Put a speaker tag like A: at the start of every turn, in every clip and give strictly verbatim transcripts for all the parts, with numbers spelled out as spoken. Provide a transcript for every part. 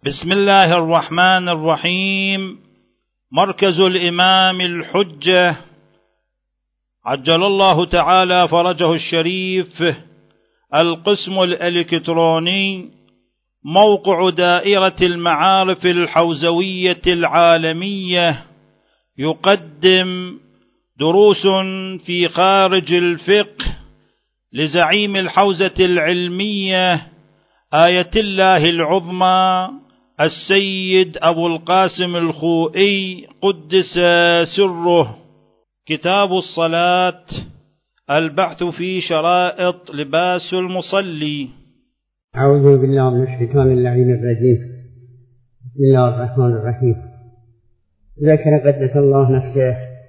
A: بسم الله الرحمن الرحيم. مركز الإمام الحجة عجل الله تعالى فرجه الشريف، القسم الإلكتروني، موقع دائرة المعارف الحوزوية العالمية، يقدم دروس في خارج الفقه لزعيم الحوزة العلمية آية الله العظمى السيد أبو القاسم الخوئي قدس سره. كتاب الصلاة، البحث في شرائط لباس المصلي.
B: أعوذ بالله من الشيطان اللعين الرجيم. بسم الله الرحمن الرحيم. ذكر قدس الله نفسه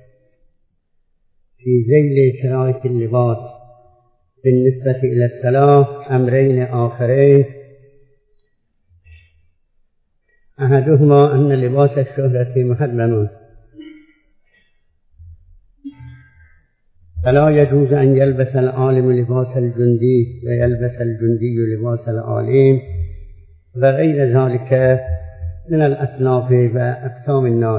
B: في ذيل شرائط اللباس بالنسبة إلى الصلاة أمرين آخرين، أحدهما أن لباس الشهرة محرم، فلا يجوز أن يلبس العالم لباس الجندي ويلبس الجندي لباس العالم وغير ذلك من الأصناف وأقسام الناس.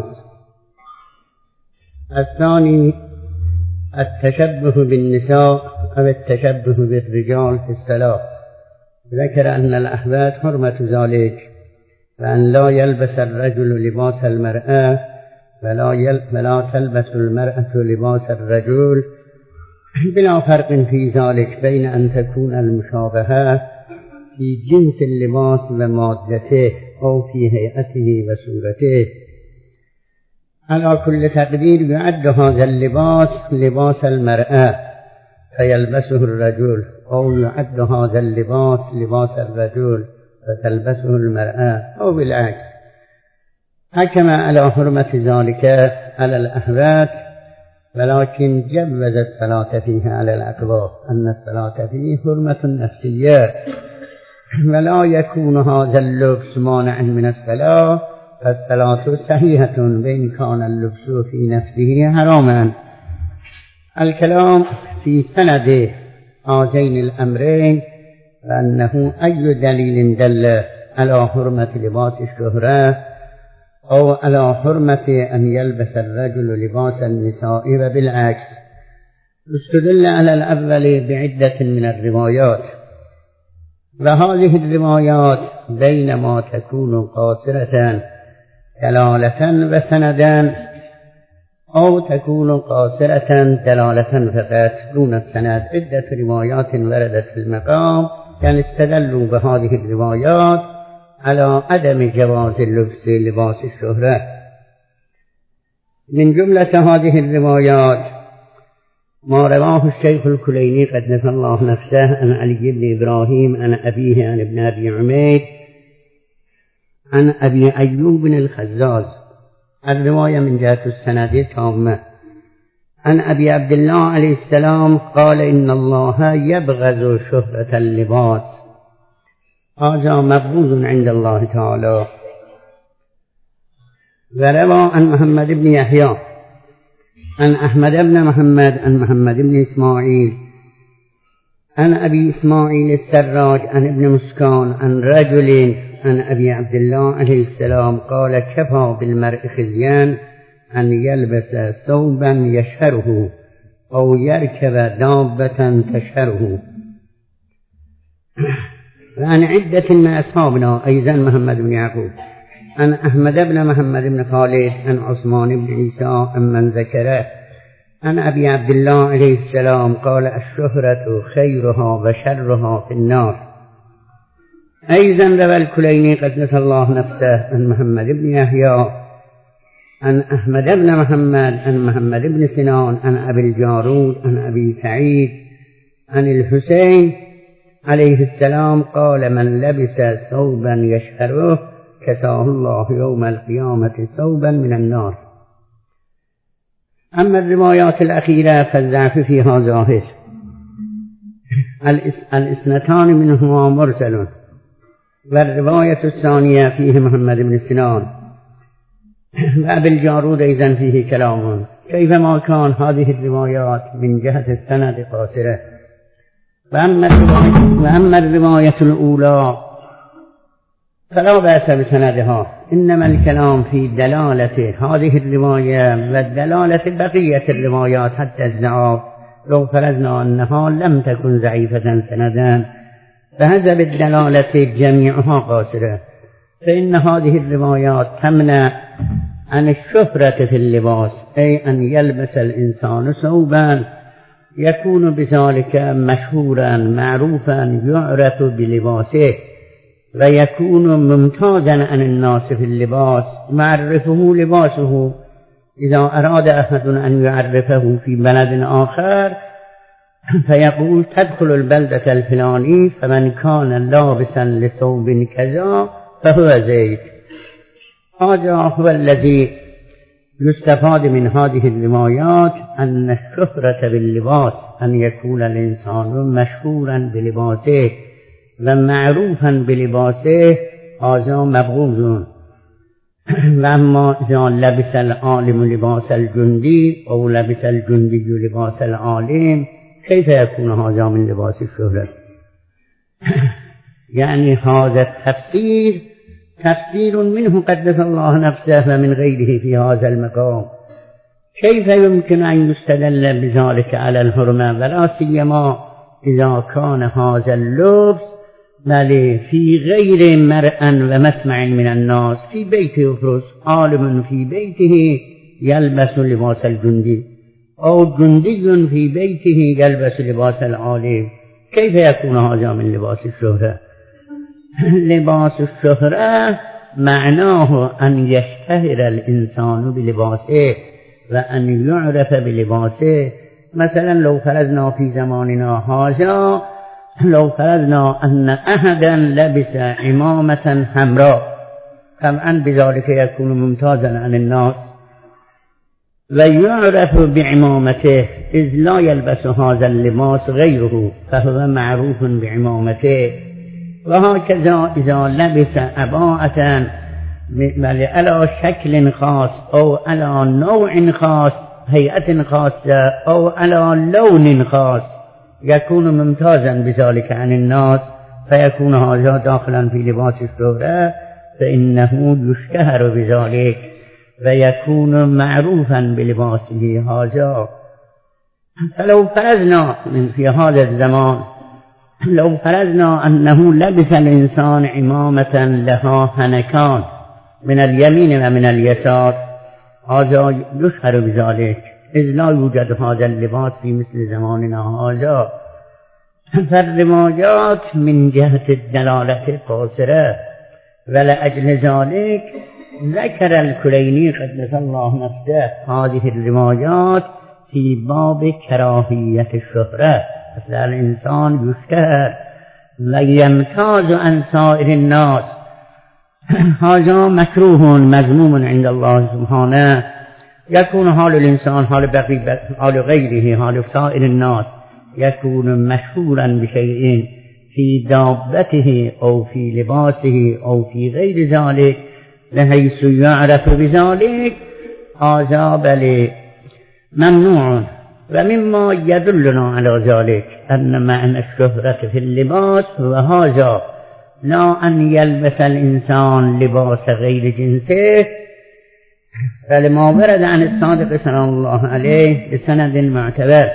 B: الثاني التشبه بالنساء أو التشبه بالرجال في الصلاة. ذكر أن الأحباب حرمة ذلك، وأن لا يلبس الرجل لباس المرأة ولا, يل... ولا تلبس المرأة لباس الرجل، بلا فرق في ذلك بين أن تكون المشابهة في جنس اللباس ومادته أو في هيئته وصورته. على كل تقدير يعد هذا اللباس لباس المرأة فيلبسه الرجل، أو يعد هذا اللباس لباس الرجل فتلبسه المرأة، أو بالعكس. حكم على حرمة ذلك على الأحوات، ولكن جوز الصلاة فيها على الأقوى، أن الصلاة فيه حرمة نفسية، ولا يكون هذا اللبس مانعا من الصلاة، فالصلاة صحيحة بإن كان اللبس في نفسه حراما. الكلام في سند هذين الأمرين، فأنه أي دليل دل على حرمة لباس الشهرة أو على حرمة أن يلبس الرجل لباس النساء، وبالعكس. استدل على الأول بعدة من الروايات، وهذه الروايات بينما تكون قاصرة دلالة وسندا، أو تكون قاصرة دلالة فقط دون السند. عدة روايات وردت في المقام كان استدلوا بهذه الروايات على عدم جواز اللبس لباس الشهرة. من جملة هذه الروايات ما رواه الشيخ الكليني قدس الله نفسه عن علي بن إبراهيم عن أبيه عن ابن أبي عميد عن أبي أيوب الخزاز. الرواية من جهة السند تامة. عن أبي عبد الله عليه السلام قال: إن الله يبغض شهرة اللباس، هذا مبغوض عند الله تعالى. وروى عن محمد بن يحيى عن أحمد بن محمد عن محمد بن إسماعيل عن أبي إسماعيل السراج عن ابن مسكان عن رجل عن أبي عبد الله عليه السلام قال: كفى بالمرء خزيان أن يلبس ثوبا يشهره أو يركب دابة تشهره. وعن عدة من أصحابنا أيضا محمد بن يعقوب عن أحمد بن محمد بن خالد عن عثمان بن عيسى عمن ذكره عن أبي عبد الله عليه السلام قال: الشهرة خيرها وشرها في النار. أيضا روى الكليني قدس الله نفسه عن محمد بن يحيى عن أحمد بن محمد عن محمد بن سنان عن أبي الجارود عن أبي سعيد عن الحسين عليه السلام قال: من لبس ثوبا يشهره كساه الله يوم القيامة ثوبا من النار. أما الروايات الأخيرة فالضعف فيها ظاهر. الاثنتان منهما مرسل، والرواية الثانية فيه محمد بن سنان، وأبي الجارود أيضا فيه كلام. كيفما كان هذه الروايات من جهة السند قاصرة. وأما الرواية, وأما الرواية الأولى فلا بأس بسندها، إنما الكلام في دلالة هذه الرواية والدلالة بقية الروايات حتى الزعاف، لو فرضنا أنها لم تكن ضعيفة سندا فحسب الدلالة جميعها قاصرة، فإن هذه الروايات تمنع عن الشهرة في اللباس، أي أن يلبس الإنسان ثوبا يكون بذلك مشهورا معروفا يعرف بلباسه ويكون ممتازا عن الناس في اللباس، معرفه لباسه. إذا أراد أحد أن يعرفه في بلد آخر فيقول تدخل البلدة الفلاني فمن كان لابسا لثوب كذا فهو زيد. هذا هو الذي يستفاد من هذه الروايات، أن الشهرة باللباس أن يكون الإنسان مشهورا بلباسه ومعروفا بلباسه، هذا مبغوض. وأما إذا لبس العالم لباس الجندي أو لبس الجندي لباس العالم كيف يكون هذا من لباس الشهرة؟ يعني هذا التفسير تفسير منه قدس الله نفسه ومن غيره في هذا المقام. كيف يمكن أن يستدل بذلك على الحرمة، ولا سيما إذا كان هذا اللبس بل في غير مرأى ومسمع من الناس، في بيت يفرس عالم في بيته يلبس لباس الجندي أو جندي في بيته يلبس لباس العالم، كيف يكون هذا من لباس الشهرة؟ لباس الشهرة معناه أن يشتهر الإنسان بلباسه وأن يعرف بلباسه. مثلا لو فرضنا في زماننا هذا، لو فرضنا أن أحدا لبس عمامة حمراء، طبعا بذلك يكون ممتازا عن الناس ويعرف بعمامته، إذ لا يلبس هذا اللباس غيره فهو معروف بعمامته. وهكذا إذا لبس عباءة على شكل خاص أو على نوع خاص، هيئة خاصة أو على لون خاص، يكون ممتازا بذلك عن الناس، فيكون هذا داخلا في لباس الشهرة، فإنه يشتهر بذلك ويكون معروفا بلباسه هذا. فلو فرضنا في هذا الزمان، لو فرضنا أنه لبس الإنسان عمامة لها هنكان من اليمين ومن اليسار، هذا يشهر بذلك، إذ لا يوجد هذا اللباس في مثل زماننا هذا. فالروايات من جهة الدلالة قاصرة، ولأجل ذلك ذكر الكليني قدس الله نفسه هذه الروايات في باب كراهية الشهرة، مثل الإنسان يشتهر ويمتاز عن سائر الناس، هذا مكروه مذموم عند الله سبحانه. يكون حال الإنسان حال بقي حال غيره حال سائر الناس، يكون مشهورا بشيء في دابته أو في لباسه أو في غير ذلك بحيث يعرف بذلك، هذا بل ممنوع. ومما يدلنا على ذلك أن معنى الشهرة في اللباس هو هذا، لا أن يلبس الإنسان لباس غير جنسه، فلما ورد عن الصادق سلام الله عليه بسند معتبر.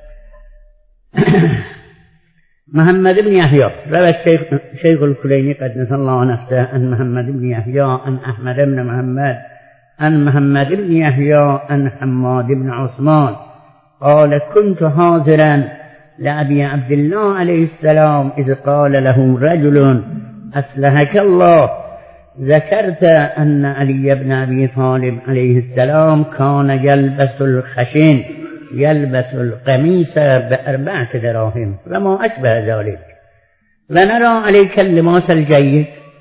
B: محمد بن يحيى روى الشيخ شيخ الكليني قدس الله نفسه عن محمد بن يحيى عن أحمد بن محمد عن محمد بن يحيى عن حماد بن عثمان قال: كنت حاضرا لأبي عبد الله عليه السلام إذ قال له رجل: أصلحك الله، ذكرت أن علي بن أبي طالب عليه السلام كان يلبس الخشن، يلبس القميص بأربعة دراهم وما أشبه ذلك، ونرى عليك اللباس الجيد،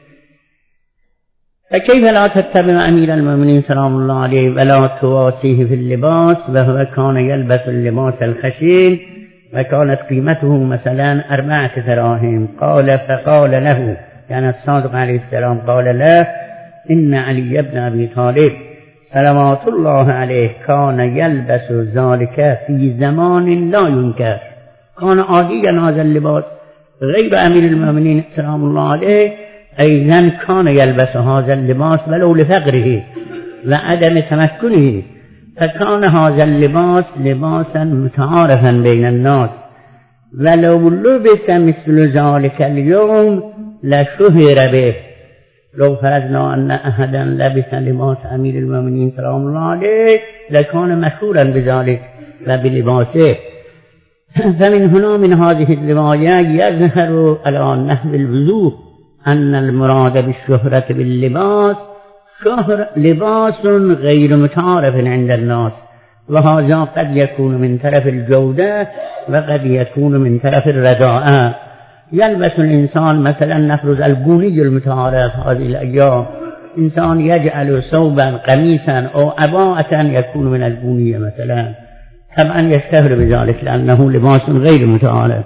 B: فكيف لا تتبع أمير المؤمنين سلام الله عليه ولا تواسيه في اللباس، وهو كان يلبس اللباس الخشن وكانت قيمته مثلا أربعة دراهم. قال فقال له، يعني الصادق عليه السلام قال له: إن علي بن أبي طالب صلوات الله عليه كان يلبس ذلك في زمان لا ينكر، كان عاديا هذا اللباس، غير أمير المؤمنين سلام الله عليه أيضا كان يلبس هذا اللباس ولو لفقره وعدم تمكنه، فكان هذا اللباس لباسا متعارفا بين الناس، ولو لبس مثل ذلك اليوم لشهر به. لو فرضنا أن أحدا لبس لباس أمير المؤمنين سلام الله عليه لكان مشهورا بذلك وبلباسه. فمن هنا من هذه الرواية يظهر على نحو الوضوح أن المراد بالشهرة باللباس شهر لباس غير متعارف عند الناس، وهذا قد يكون من طرف الجودة وقد يكون من طرف الرداءة. يلبس الإنسان مثلا نفرض البوني المتعارف هذه الأيام، إنسان يجعل ثوبا قميصا أو عباءة يكون من البونية مثلا، طبعا يشتهر بذلك لأنه لباس غير متعارف.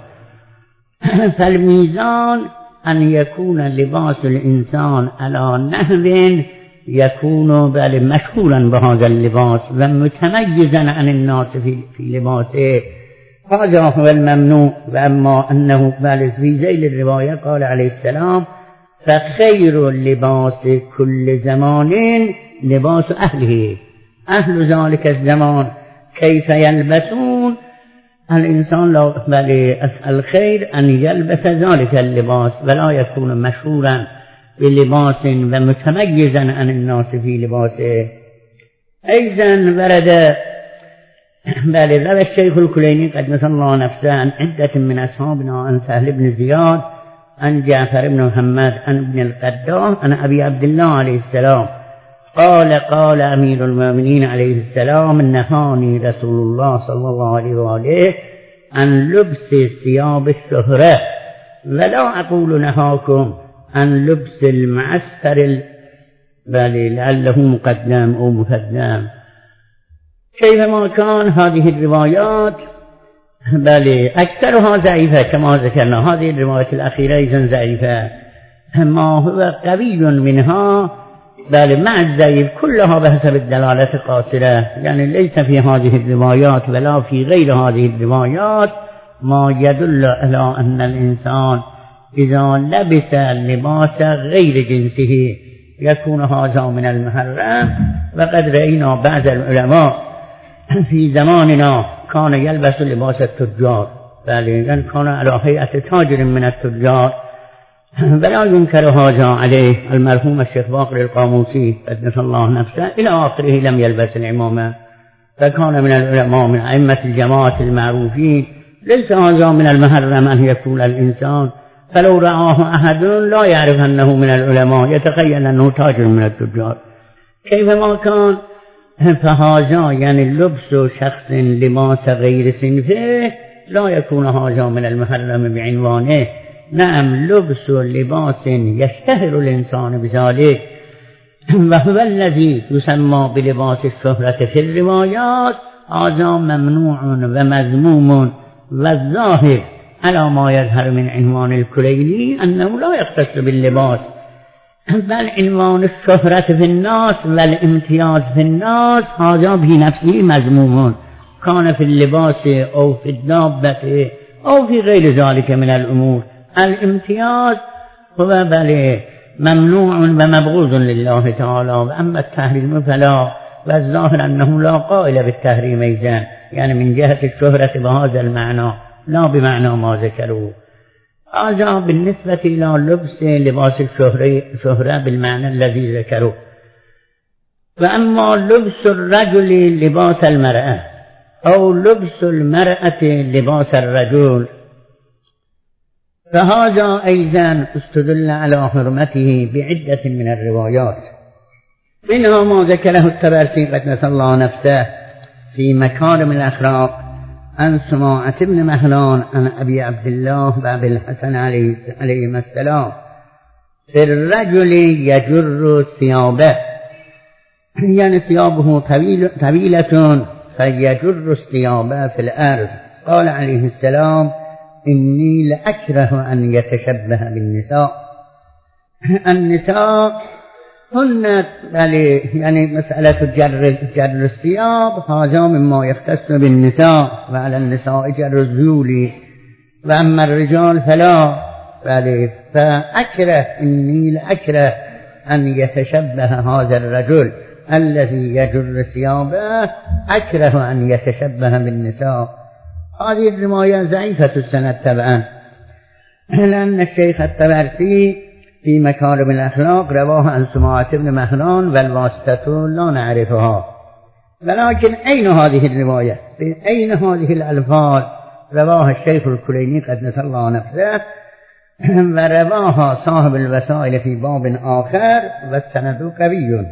B: فالميزان أن يكون لباس الإنسان على نحو يكون بل مشهورا بهذا اللباس ومتميزا عن الناس في, في لباسه، هذا هو الممنوع. وأما أنه بل في ذيل الرواية قال عليه السلام فخير اللباس كل زمان لباس أهله، أهل ذلك الزمان كيف يلبسون الإنسان لو بل الخير أن يلبس ذلك اللباس ولا يكون مشهورا بلباس ومتميزا عن الناس في لباسه. أيضا ورد بل روى الشيخ الكليني قدس الله نفسه عن عدة من أصحابنا عن سهل بن زياد عن جعفر بن محمد عن ابن القداح عن أبي عبد الله عليه السلام قال قال أمير المؤمنين عليه السلام نهاني رسول الله صلى الله عليه وآله عن لبس ثياب الشهرة، ولا أقول نهاكم عن لبس المعسكر بل لعله مقدم أو مقدم. كيفما كان هذه الروايات بل أكثرها ضعيفة كما ذكرنا، هذه الروايات الأخيرة أيضا ضعيفة، ما هو قوي منها بل مع الضعيف كلها بحسب الدلالة قاصرة، يعني ليس في هذه الروايات ولا في غير هذه الروايات ما يدل على أن الإنسان إذا لبس لباس غير جنسه يكون هذا من المحرم. وقد رأينا بعض العلماء في زماننا كان يلبس لباس التجار، بل كان على هيئة تاجر من التجار، ولا ينكر هذا عليه. المرحوم الشيخ باقر القاموسي قدس الله نفسه إلى آخره لم يلبس العمامة، فكان من العلماء من أئمة الجماعة المعروفين. ليس هذا من المحرم أن يكون الإنسان فلو رآه أحد لا يعرف أنه من العلماء يتخيل أنه تاجر من التجار. كيفما كان فهذا يعني لبس شخص لباس غير صنفه لا يكون هذا من المحرم بعنوانه. نعم لبس لباس يشتهر الإنسان بذلك وهو الذي يسمى بلباس الشهرة في الروايات، هذا ممنوع ومذموم، والظاهر على ما يظهر من عنوان الكليني أنه لا يختص باللباس، بل عنوان الشهرة في الناس والامتياز في الناس هذا بنفسه مذموم، كان في اللباس أو في الدابة أو في غير ذلك من الأمور. الامتياز هو بل ممنوع ومبغوض لله تعالى، وأما التحريم فلا، والظاهر أنه لا قائل بالتحريم أيضا، يعني من جهة الشهرة بهذا المعنى لا بمعنى ما ذكروه. هذا بالنسبة إلى لبس لباس الشهرة بالمعنى الذي ذكروه. وأما لبس الرجل لباس المرأة أو لبس المرأة لباس الرجل فهذا أيضا استدل على حرمته بعدة من الروايات، منها ما ذكره الطبرسي قدس الله نفسه في مكارم الأخلاق عن سماعة بن مهلان عن أبي عبد الله وأبي الحسن عليهما السلام في الرجل يجر ثيابه، يعني ثيابه طويل طويلة فيجر الثياب في الأرض. قال عليه السلام إني لأكره أن يتشبه بالنساء. النساء هن يعني مسألة جر, جر الثياب هذا مما يختص بالنساء، وعلى النساء جر الذيول، وأما الرجال فلا. فأكره إني لأكره أن يتشبه هذا الرجل الذي يجر ثيابه، أكره أن يتشبه بالنساء. هذه الرواية ضعيفة السند طبعا، لأن الشيخ الطبرسي في مكارم الأخلاق رواه عن سماعة بن مهران والواسطة لا نعرفها. ولكن أين هذه الرواية؟ أين هذه الألفاظ؟ رواها الشيخ الكليني قدس الله نفسه، ورواها صاحب الوسائل في باب آخر والسند قوي.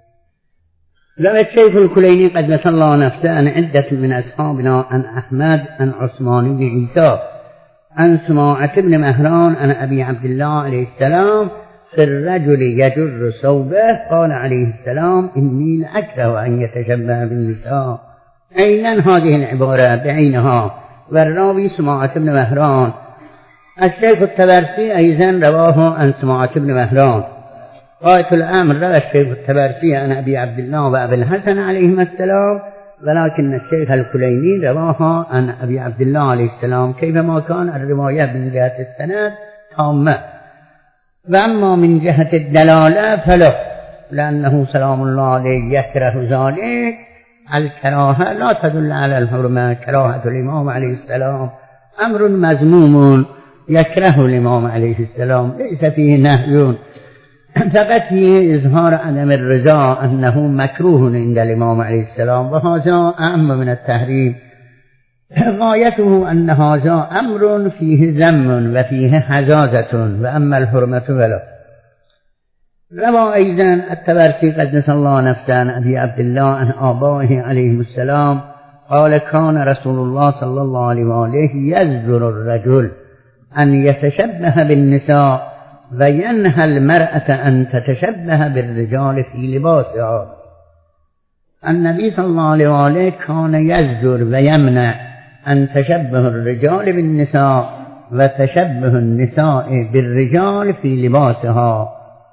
B: روى الشيخ الكليني قدس الله نفسه عن عدة من أصحابنا عن أحمد عن عثمان بن عيسى عن سماعة بن مهران عن أبي عبد الله عليه السلام في الرجل يجر ثوبه قال عليه السلام إني لأكره أن يتشبه بالنساء. أيضا هذه العبارة بعينها والراوي سماعة بن مهران. الشيخ الطبرسي أيضا رواه عن سماعة بن مهران. غاية الأمر روى الشيخ الطبرسي عن أبي عبد الله وأبي الحسن عليهما السلام، ولكن الشيخ الكليني رواها عن أبي عبد الله عليه السلام كيفما كان الرواية من جهة السند تامة. وأما من جهة الدلالة فلا، لأنه سلام الله عليه يكره ذلك. الكراهة لا تدل على الحرمة، كراهة الإمام عليه السلام أمر مذموم يكره الإمام عليه السلام، ليس فيه نهي، فقط فيه إظهار عدم الرضا أنه مكروه عند الإمام عليه السلام، وهذا أهم من التحريم. غايته أن هذا أمر فيه ذم وفيه حزازة، وأما الحرمة ولا. روى أيضا الطبرسي قدس الله نفسه عن أبي عبد الله عن آبائه عليهم السلام قال كان رسول الله صلى الله عليه وآله يزجر الرجل أن يتشبه بالنساء وينهى المرأة أن تتشبه بالرجال في لباسها. النبي صلى الله عليه وآله كان يزجر ويمنع أن تشبه الرجال بالنساء وتشبه النساء بالرجال في لباسها.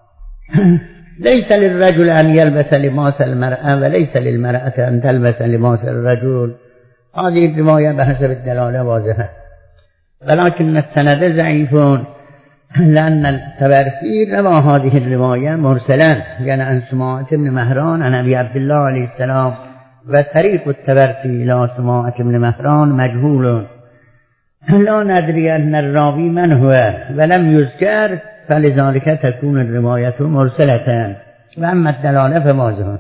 B: ليس للرجل أن يلبس لباس المرأة وليس للمرأة أن تلبس لباس الرجل. هذه الرواية بحسب الدلالة واضحة، ولكن السند ضعيف، لأن الطبرسي روى هذه الرواية مرسلا، يعني عن سماعة بن مهران عن أبي عبد الله عليه السلام، وطريق الطبرسي إلى سماعة بن مهران مجهول، لا ندري أن الراوي من هو ولم يذكر، فلذلك تكون الرواية مرسلة. وأما الدلالة فواضحة.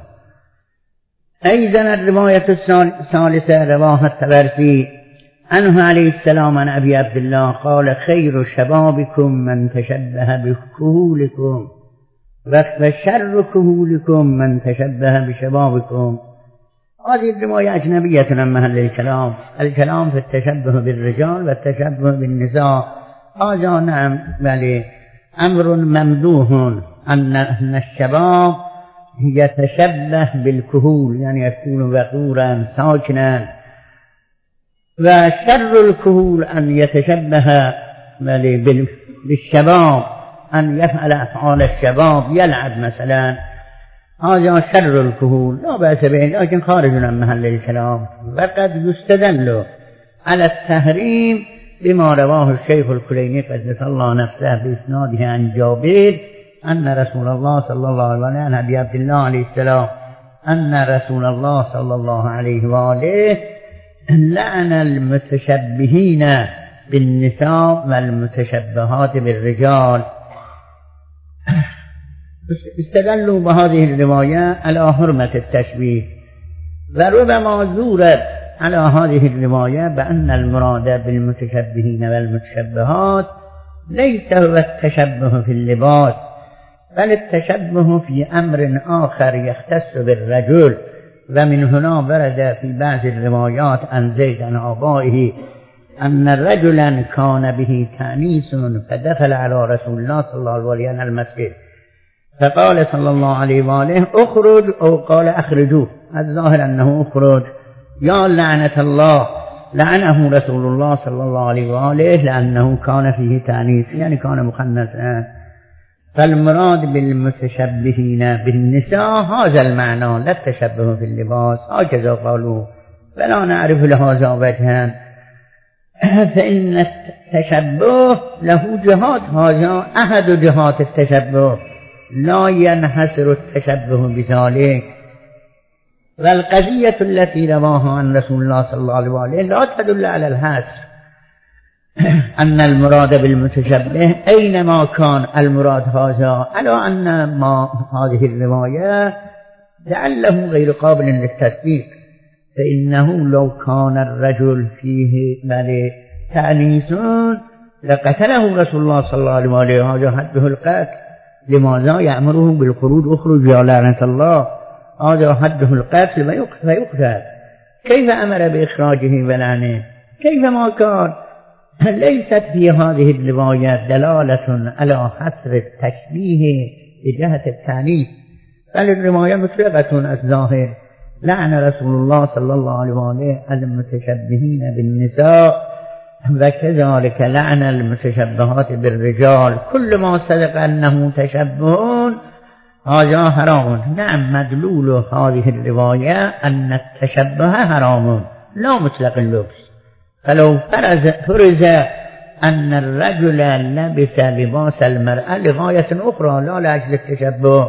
B: أيضا الرواية الثالثة رواها الطبرسي عنه عليه السلام عن أبي عبد الله قال خير شبابكم من تشبه بكهولكم وشر كهولكم من تشبه بشبابكم. هذه الرواية أجنبية عن محل الكلام. الكلام في التشبه بالرجال والتشبه بالنساء، هذا نعم بل أمر ممدوح أن الشباب يتشبه بالكهول، يعني يكون وقورا ساكنا، وشر الكهول أن يتشبه بالشباب، أن يفعل أفعال الشباب، يلعب مثلا، هذا شر الكهول لا بأس به، لكن خارج عن محل الكلام. وقد يستدل على التحريم بما رواه الشيخ الكليني قدس الله نفسه بإسناده عن جابر أن رسول الله صلى الله عليه وسلم عن أبي عبد الله عليه السلام أن رسول الله صلى الله عليه وآله لعن المتشبهين بالنساء والمتشبهات بالرجال. استدلوا بهذه الرواية على حرمة التشبيه، وربما زورت على هذه الرواية بأن المراد بالمتشبهين والمتشبهات ليس هو التشبه في اللباس، بل التشبه في أمر آخر يختص بالرجل. ومن هنا ورد في بعض الروايات عن زيد عن آبائه أن رجلا كان به تأنيس فدخل على رسول الله صلى الله عليه وسلم المسجد فقال صلى الله عليه وآله اخرج، أو قال اخرجوه، الظاهر أنه اخرج، يا لعنة الله، لعنه رسول الله صلى الله عليه وآله لأنه كان فيه تأنيس، يعني كان مخنثا. فالمراد بالمتشبهين بالنساء هذا المعنى، لا التشبه في اللباس، هكذا قالوا، ولا نعرف لهذا وجها. فإن التشبه له جهات، هذا أحد جهات التشبه، لا ينحصر التشبه بذلك. والقضية التي رواها عن رسول الله صلى الله عليه وسلم لا تدل على الحصر، أن المراد بالمتشبه أينما كان المراد هذا، على أن ما هذه الرواية لعله غير قابل للتصديق، فإنه لو كان الرجل فيه بل تأنيس لقتله رسول الله صلى الله عليه وسلم، هذا حده القتل. لماذا يأمره بالخروج؟ اخرج يا لعنة الله، هذا حده القتل فيقتل. كيف أمر بإخراجه ولعنه؟ كيفما كان. ليست في هذه الروايات دلالة على حصر التشبيه بجهة التأنيث، بل الرواية مطلقة الظاهر. لعن رسول الله صلى الله عليه وسلم المتشبهين بالنساء، وكذلك لعن المتشبهات بالرجال. كل ما صدق أنه تشبه هذا حرام. نعم، مدلول هذه الرواية أن التشبه حرام لا مطلق اللبس. فلو فرز, فرز أن الرجل لبس لباس المرأة لغاية أخرى لا لأجل التشبه،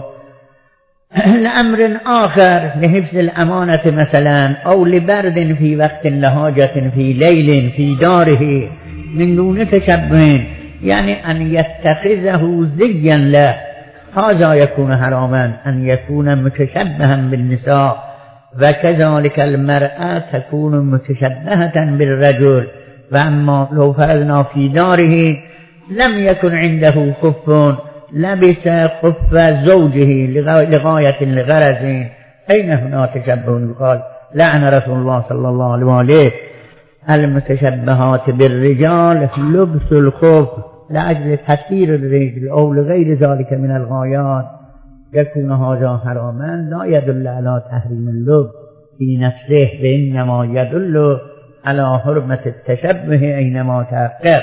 B: لأمر آخر، لحفظ الأمانة مثلا، أو لبرد في وقت لحاجة في ليل في داره من دون تشبه، يعني أن يتخذه زيا له، هذا يكون حراما، أن يكون متشبها بالنساء. وكذلك المرأة تكون متشبهة بالرجل. وأما لو فرضنا في داره لم يكن عنده خف، لبس خف زوجه لغاية لغرض، أين هنا تشبه؟ قال لعن رسول الله صلى الله عليه وسلم المتشبهات بالرجال لبس الخف لأجل تكثير الرجل أو لغير ذلك من الغايات، يكون هذا حراما لا يدل على تحريم اللبس في نفسه، وإنما يدل على حرمة التشبه أينما تحقق.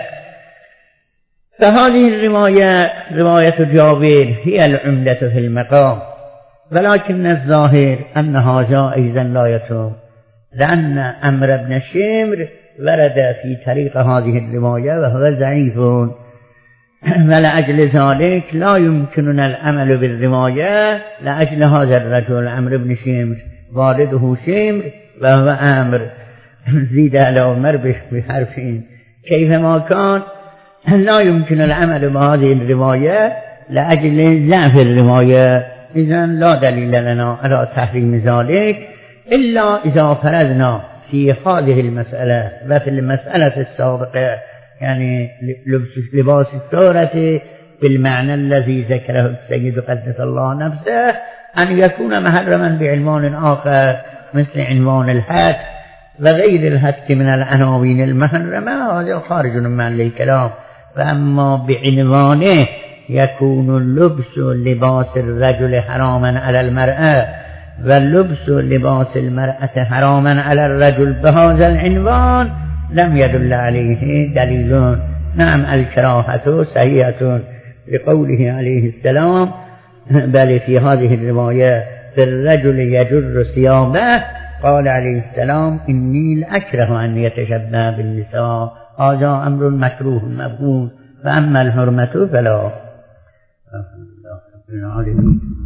B: فهذه الرواية رواية جابر هي العمدة في المقام، ولكن الظاهر أن هذا أيضا لا يتم، لأن عمرو بن شمر ورد في طريق هذه الرواية وهو ضعيف، ولأجل ذلك لا يمكننا العمل بالرواية لأجل هذا الرجل عمرو بن شمر، والده شمر وهو عمرو زيد على عمر بحرفين. كيفما كان لا يمكن العمل بهذه الرواية لأجل ضعف الرواية، إذن لا دليل لنا على تحريم ذلك إلا إذا فرضنا في هذه المسألة وفي المسألة السابقة، يعني لباس الشهرة بالمعنى الذي ذكره السيد قدس الله نفسه، أن يكون محرما بعنوان آخر مثل عنوان الهتك وغير الهتك من العناوين المحرمة، هذا خارج من محل الكلام. فأما بعنوانه يكون لبس لباس الرجل حراما على المرأة ولبس لباس المرأة حراما على الرجل بهذا العنوان لم يدل عليه دليل. نعم، الكراهة صحيحة لقوله عليه السلام، بل في هذه الرواية بالرجل يجر ثيابه، قال عليه السلام إني لأكره أن يتشبه بالنساء، هذا أمر مكروه مبغوض، وأما الحرمة فلا.